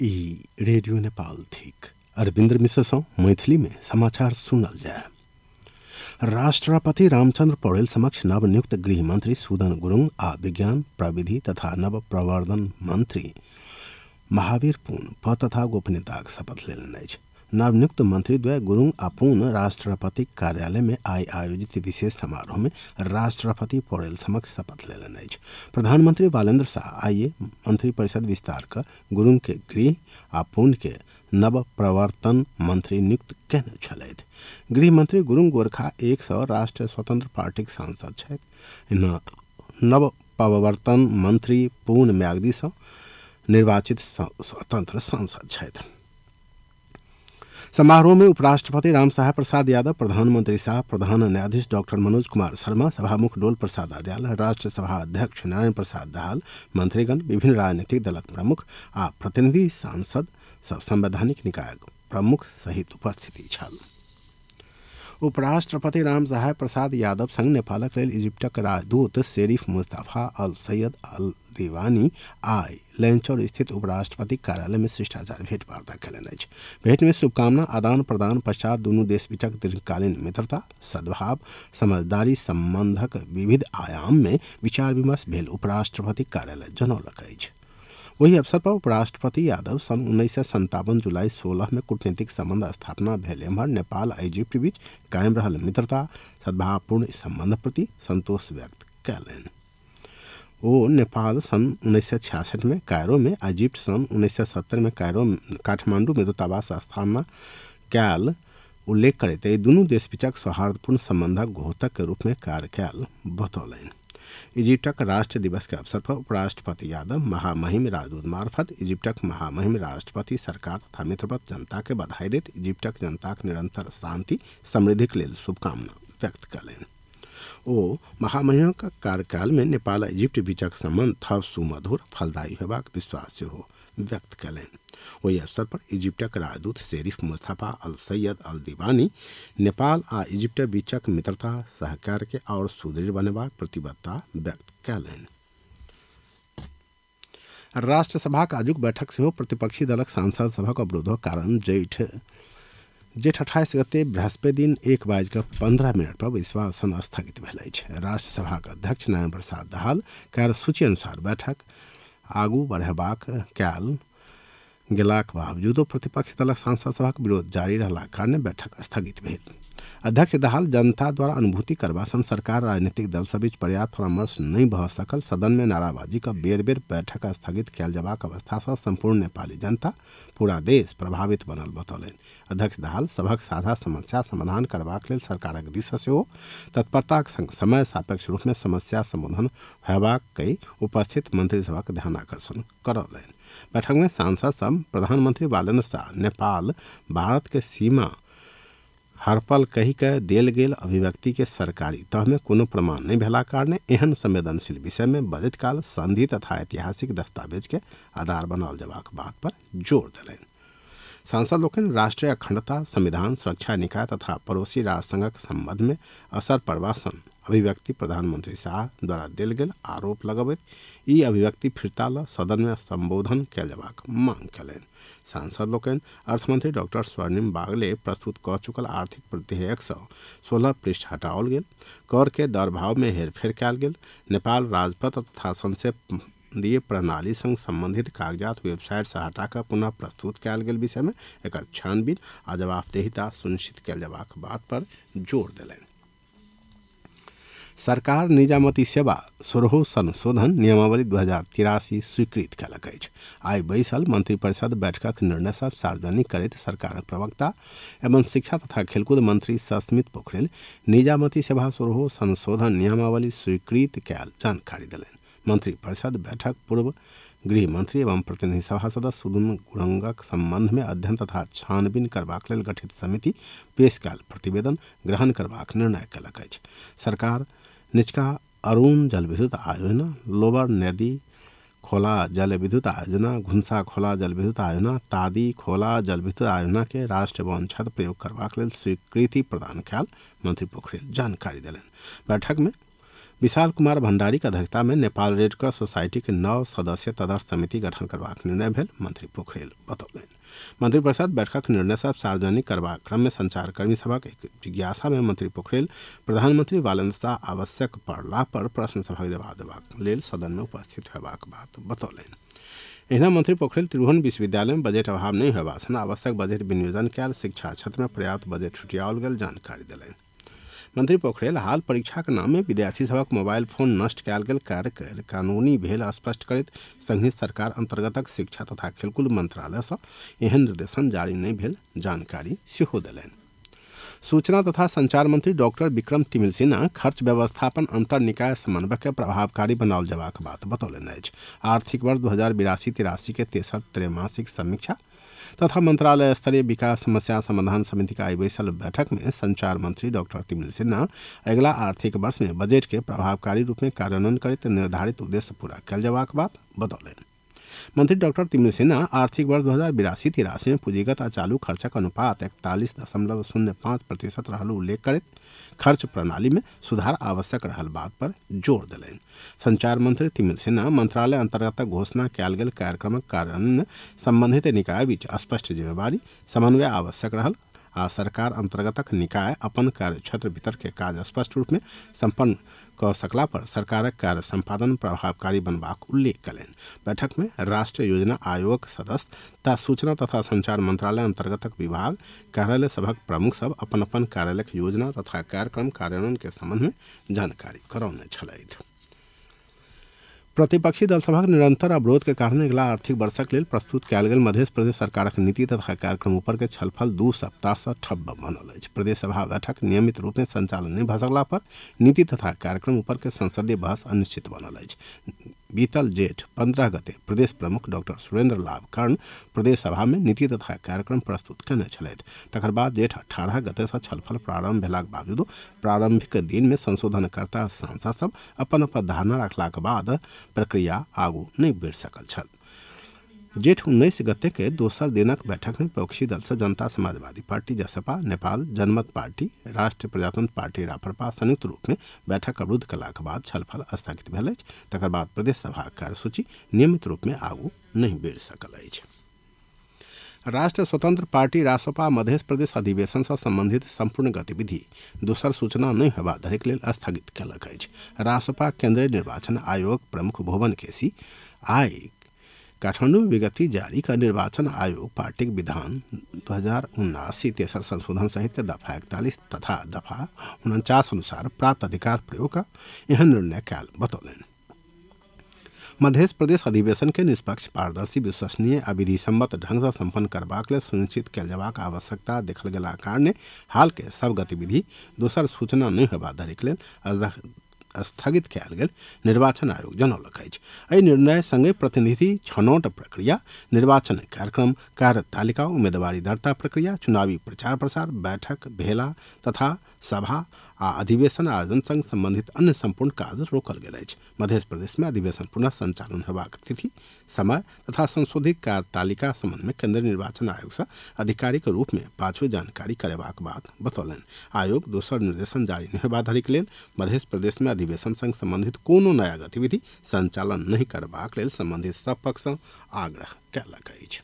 ई radio Nepal थिक अरविंदर मिश्र मैथिली में समाचार सुनल जाए। राष्ट्रपति रामचंद्र पौडेल समक्ष नवनियुक्त गृह मंत्री सुदन गुरुङ आ विज्ञान प्रविधि तथा नव प्रवर्धन मंत्री महावीर पुन पद तथा गोपनीयताक शपथ लेलनि अछि। नवनियुक्त मंत्री द्वय गुरुङ आ पुन राष्ट्रपति कार्यालय में आई आयोजित विशेष समारोह में राष्ट्रपति पौडेल समक्ष शपथ लेलनि अछि। प्रधानमंत्री बालेन्द्र शाह आइए मंत्री परिषद विस्तार कर गुरुङ के गृह आ पुन के नव प्रवर्तन मंत्री नियुक्त कयने छलथि। गृह मंत्री गुरुङ गोरखा 100 राष्ट्रीय स्वतंत्र पार्टी सांसद छथि। नव प्रवर्तन मंत्री पुन म्याग्दी सँ निर्वाचित स्वतंत्र सांसद छथि। समारोह में उपराष्ट्रपति रामसहाय प्रसाद यादव, प्रधानमंत्री शाह, प्रधान न्यायाधीश डॉक्टर मनोज कुमार शर्मा, सभामुख डोल प्रसाद अड्याल, राष्ट्र सभा अध्यक्ष नारायण प्रसाद दाहाल, मंत्रीगण, विभिन्न राजनीतिक दलक प्रमुख आ प्रतिनिधि सांसद सब संवैधानिक निकाय प्रमुख सहित उपस्थिति छल। उपराष्ट्रपति रामसहाय प्रसाद यादव संग नेपालक लेल इजिप्टक राजदूत Sherif Mustafa al Sayed al Diwani आई लैंचौर स्थित उपराष्ट्रपति कार्यालय में शिष्टाचार भेंट वार्ता कयलनि अछि। भेंट में शुभकामना आदान प्रदान पश्चात दुनू देश बीचक दीर्घकालीन मित्रता, सद्भाव, समझदारी संबंधक विविध आयाम में विचार विमर्श भेल उपराष्ट्रपति कार्यालय जनौलक अछि। वही अवसर पर उपराष्ट्रपति यादव सन 1957 जुलाई 16 में कूटनीतिक संबंध स्थापना भेल एम्हर नेपाल आ इजिप्ट बीच कायम रहल मित्रता सद्भावपूर्ण संबंध प्रति संतोष व्यक्त कयलनि। वो नेपाल सन 1966 में कायरो में, इजिप्ट सन 1970 में काठमांडू में दूतावास स्थापना कयल उल्लेख करते दुनू देश बीचक सौहार्दपूर्ण संबंधक घोतक के रूप में कार्य कयल बतौलनि। इजिप्टक राष्ट्र दिवस के अवसर पर उपराष्ट्रपति यादव महामहिम राजदूत मार्फत इजिप्टक महामहिम राष्ट्रपति सरकार तथा मित्रवत जनता के बधाई देत इजिप्टक जनताक निरंतर शांति समृद्धि के लिए शुभकामना व्यक्त कयलनि। ओ महामहिमक कार्यकाल में नेपाल आ इजिप्ट बीचक संबंध थप सुमधुर फलदायी हेबाक विश्वास सेहो व्यक्त कयलनि। ओहि अवसर पर इजिप्टक राजदूत Sherif Mustafa al Sayed al Diwani Nepal आ इजिप्ट बीचक मित्रता सहकार के और सुदृढ़ बनेबाक प्रतिबद्धता व्यक्त कयलनि। राष्ट्रसभाक आजुक बैठक सेहो प्रतिपक्षी दलक सांसद सभक अवरोधक कारण जेठ 28 गते बृहस्पति दिन 1:15 पर विश्वासन स्थगित भेल अछि। राष्ट्रसभाक अध्यक्ष नारायण प्रसाद दाहाल कार्यसूची अनुसार बैठक आगू बढ़ेबाक कयल गेलाक बावजूदो प्रतिपक्ष दलक सांसद सभक विरोध जारी रहलाक कारणे बैठक स्थगित भेल। अध्यक्ष दाहाल जनता द्वारा अनुभूति करबा सन सरकार राजनीतिक दल सब बीच पर्याप्त परामर्श नहीं भऽ सकल सदन में नाराबाजी का बेर बेर बैठक स्थगित कयल जबाक अवस्था सँ संपूर्ण नेपाली जनता पूरा देश प्रभावित बनल बतौलनि। अध्यक्ष दाहाल सभक साझा समस्या समाधान करबाक लेल सरकारक दिस सँ सेहो तत्परताक संग समय सापेक्ष रूप में समस्या समाधान हेबाक कई उपस्थित मंत्री सभक ध्यानाकर्षण करौलनि। बैठक में सांसद सब प्रधानमंत्री बालेन्द्र शाह नेपाल भारत के सीमा हरपल कही के देल गेल अभिव्यक्ति के सरकारी तह में कोनो प्रमाण नहीं भेला कारणे एहन संवेदनशील विषय में बजट काल संधि तथा ऐतिहासिक दस्तावेज के आधार बनाओल जबाक बात पर जोर देलनि। सांसद लोकनि राष्ट्रीय अखंडता, संविधान, सुरक्षा निकाय तथा पड़ोसी राष्ट्र संघक संबंध में असर पड़बा सन अभिव्यक्ति प्रधानमंत्री शाह द्वारा देल गेल आरोप लगबैत ई अभिव्यक्ति फिरता ल सदन में संबोधन कयल जबाक मांग कयलनि। सांसद लोकनि अर्थमंत्री डॉक्टर स्वर्णिम बागले प्रस्तुत कऽ चुकल आर्थिक प्रतिहेयक सँ 16 पृष्ठ हटाओल गेल, कर के दर भाव में हेरफेर कयल गेल, नेपाल राजपत्र तथा संसदीय प्रणाली संग संबंधित कागजात वेबसाइट से हटाकर पुनः प्रस्तुत कयल गेल विषय में एकर छानबीन आ जवाबदेहिता सुनिश्चित कयल जबाक बात पर जोर देलनि। सरकार निजामती सेवा 16 संशोधन नियमावली 2083 स्वीकृत कयलक अछि। आई बैसल मंत्रिपरिषद बैठकक निर्णय सब सार्वजनिक करैत सरकारक प्रवक्ता एवं शिक्षा तथा खेलकूद मंत्री सस्मित पोखरेल निजामती सेवा 16 संशोधन नियमावली स्वीकृत कयल जानकारी देलनि। मंत्रिपरिषद बैठक पूर्व गृह मंत्री एवं प्रतिनिधि सभा सदस्य सुदन गुरुङक संबंध में अध्ययन तथा छानबीन करबाक लेल गठित समिति पेश कयल प्रतिवेदन ग्रहण करबाक निर्णय कयलक अछि। सरकार निचका अरुण जल विद्युत आयोजना, लोअर नदी खोला जल विद्युत आयोजना, घुंसा खोला जल विद्युत आयोजना, तादी खोला जल विद्युत आयोजना के राष्ट्र वन छत प्रयोग करबाक लेल स्वीकृति प्रदान कयल मंत्री पोखरेल जानकारी देलनि। बैठक में विशाल कुमार भंडारी की अध्यक्षता में नेपाल रेड क्रॉस सोसाइटी के 9 सदस्य तदर्थ समिति गठन करबाक निर्णय भेल, मंत्री पोखरेल बतौलनि। मंत्रिपरिषद बैठक निर्णय सब सार्वजनिक करबाक क्रम में संचारकर्मी सभक एक जिज्ञासा में मंत्री पोखरेल प्रधानमंत्री बालेन्द्र शाह आवश्यक पड़ला पर प्रश्न सभा जवाब देबाक लेल सदन में उपस्थित होबाक बात बतौलनि। एहिना मंत्री पोखरेल त्रिभुवन विश्वविद्यालय में बजट अभाव नहीं होबा सँ आवश्यक बजट विनियोजन कयल, शिक्षा क्षेत्र में पर्याप्त बजट छुटियाओल गेल जानकारी देलनि। मंत्री पोखरेल हाल परीक्षा के नाम में विद्यार्थी सभक मोबाइल फोन नष्ट कयल गेल कार्य कानूनी भेल स्पष्ट करैत संघीय सरकार अंतर्गतक शिक्षा तथा खेलकूद मंत्रालय सँ एहन निर्देशन जारी नहीं भेल जानकारी सेहो देलनि। सूचना तथा संचार मंत्री डॉक्टर विक्रम तिमिल सिन्हा खर्च व्यवस्थापन अंतर निकाय समन्वय के प्रभावकारी बनाओल जबाक बात बतौलनि अछि। आर्थिक वर्ष 2082-83 के तेसर त्रैमासिक समीक्षा तथा मंत्रालय स्तरीय विकास समस्या समाधान समिति का बैसल बैठक में संचार मंत्री डॉक्टर तिमिल सिन्हा अगला आर्थिक वर्ष में बजट के प्रभावकारी रूप में कार्यान्वयन करते निर्धारित उद्देश्य पूरा कयल जबाक बात बतौलनि। मंत्री डॉक्टर तिमिल सिन्हा आर्थिक वर्ष 2082-83 में पूंजीगत आ चालू खर्चक अनुपात 41.05% रहल उल्लेख करैत खर्च प्रणाली में सुधार आवश्यक रहल बात पर जोर देलनि। संचार मंत्री तिमिल सिन्हा मंत्रालय अंतर्गत घोषणा कयल गेल कार्यक्रमक कार्यान्वयन संबंधित निकाय बीच स्पष्ट जिम्मेवारी समन्वय आवश्यक रहल आ सरकार अंतर्गतक निकाय अपन कार्य क्षेत्र भीतर के काज स्पष्ट रूप में संपन्न क सकला पर सरकारक कार्य संपादन प्रभावकारी बनबाक उल्लेख कयलनि। बैठक में राष्ट्रीय योजना आयोग सदस्य तथा सूचना तथा संचार मंत्रालय अंतर्गतक विभाग कार्यालय सभक प्रमुख सब अपन अपन कार्यालयक योजना तथा कार्यक्रम कार्यान्वयन के संबंध में जानकारी करौने छलथि। प्रतिपक्षी दल सभक निरंतर अवरोध के कारण अगला आर्थिक वर्षक लेल प्रस्तुत कयल गेल मध्य प्रदेश सरकारक नीति तथा कार्यक्रम ऊपर के छलफल 2 सप्ताह से ठप बनल अछि। प्रदेश सभा बैठक नियमित रूप में संचालन नहीं भ सकला पर नीति तथा कार्यक्रम ऊपर के संसदीय बहस अनिश्चित बनल अछि। बीतल जेठ 15 गते प्रदेश प्रमुख डॉक्टर सुरेंद्र लाभ कर्ण प्रदेश सभा में नीति तथा कार्यक्रम प्रस्तुत कयने छलथि। तकर बाद जेठ 18 गते से छलफल प्रारंभ भेलाक बावजूद प्रारंभिक दिन में संशोधनकर्ता सांसद सब अपन अपन धारणा रखलाक बाद प्रक्रिया आगू नहीं बढ़ सकल छल। जेठ 19 गते के दोसर दिनक बैठक में विपक्षी दल से जनता समाजवादी पार्टी जसपा, नेपाल जनमत पार्टी, राष्ट्रीय प्रजातंत्र पार्टी राप्रपा संयुक्त रूप में बैठक अवरुद्ध कलाक बाद छलफल स्थगित भेल अछि। तकर बाद प्रदेश सभा कार्यसूची नियमित रूप में आगू नहीं बढ़ सकल अछि। राष्ट्र स्वतंत्र पार्टी रासपा मध्य प्रदेश अधिवेशन से संबंधित संपूर्ण गतिविधि दोसर सूचना नहीं होबा धरिक लेल स्थगित कयलक अछि। रासपा केंद्रीय निर्वाचन आयोग प्रमुख भुवन केसी आइ काठमांडू में विज्ञप्ति जारी कर निर्वाचन आयोग पार्टी विधान 2079 तेसर संशोधन सहित के दफा 41 तथा दफा 49 अनुसार प्राप्त अधिकार प्रयोग का यह निर्णय कयल बतौलनि। मध्य प्रदेश अधिवेशन के निष्पक्ष, पारदर्शी, विश्वसनीय आ विधि सम्मत ढंग से संपन्न करबाक लेल सुनिश्चित कयल जबाक आवश्यकता देखल गेला कारणे हाल के सब गतिविधि दोसर सूचना नहीं होबा धरिक लेल स्थगित कयल गेल निर्वाचन आयोग जनौलक अछि। एहि निर्णय संगे प्रतिनिधि छनौट प्रक्रिया, निर्वाचन कार्यक्रम, कार्यतालिका, उम्मीदवारी दर्ता प्रक्रिया, चुनावी प्रचार प्रसार, बैठक भेला तथा सभा आ अधिवेशन आयोजन संग संबंधित अन्य संपूर्ण काज रोकल गेल अछि। मध्य प्रदेश में अधिवेशन पुनः संचालन होबाक तिथि, समय तथा संशोधित कार्यतालिका संबंध में केंद्रीय निर्वाचन आयोग से आधिकारिक रूप में पाछू जानकारी करेबाक बात बतौलनि। आयोग दोसर निर्देशन जारी नहीं होबा धरिक लेल मध्य प्रदेश में अधिवेशन संग संबंधित कोनो नया गतिविधि संचालन नहीं करबाक लेल संबंधित सब पक्ष सँ आग्रह कयलक अछि।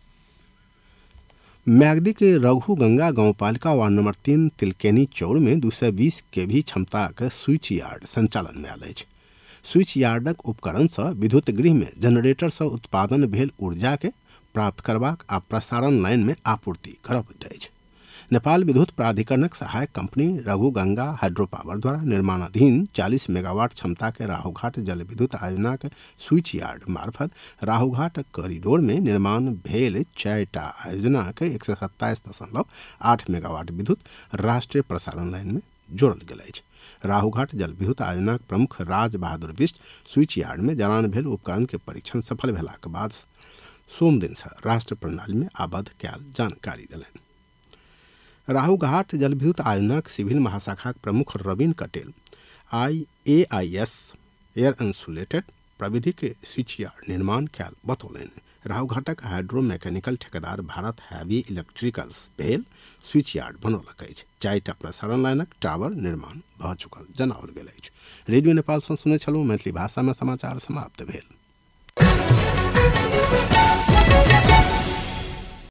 म्याग्दी के रघु गंगा गांवपालिका वार्ड नंबर 3 तिलकेनी चौड़ में 220 kV क्षमता के स्विच यार्ड संचालन में आयल अछि। स्विच यार्डक उपकरण से विद्युत गृह में जनरेटर से उत्पादन भेल ऊर्जा के प्राप्त करबाक आ प्रसारण लाइन में आपूर्ति करब अछि। नेपाल विद्युत प्राधिकरणक सहायक company Raghu Ganga hydro power द्वारा निर्माणाधीन 40 मेगावाट क्षमता के राहुघाट जल विद्युत आयोजना के स्विच यार्ड मार्फत राहुघाट कॉरिडोर में निर्माण भेल 4टा आयोजना के 127.8 मेगावाट विद्युत राष्ट्रीय प्रसारण लाइन में जोड़ल गेल अछि। राहुघाट जल विद्युत आयोजना के प्रमुख राज बहादुर बिष्ट स्विच यार्ड में जलान भेल उपकरण के परीक्षण सफल भेलाक बाद सोम दिन से राष्ट्र प्रणाली में आबद्ध कयल जानकारी देलनि। राहुघाट जल विद्युत आयोजना के सिविल महाशाखा के प्रमुख रवीन कटेल AIS एयर इंसुलेटेड प्रविधि के स्विच यार्ड निर्माण कयल बतौलनि। राहुघाटक हाइड्रो मैकेनिकल ठेकेदार भारत हैवी इलेक्ट्रिकल्स भेल स्विच यार्ड बनौलक अछि। 4टा प्रसारण लाइनक टावर निर्माण भऽ चुकल जनाओल गेल अछि। रेडियो नेपाल सँ सुनै छलहुँ। मैथिली भाषामे समाचार समाप्त भेल।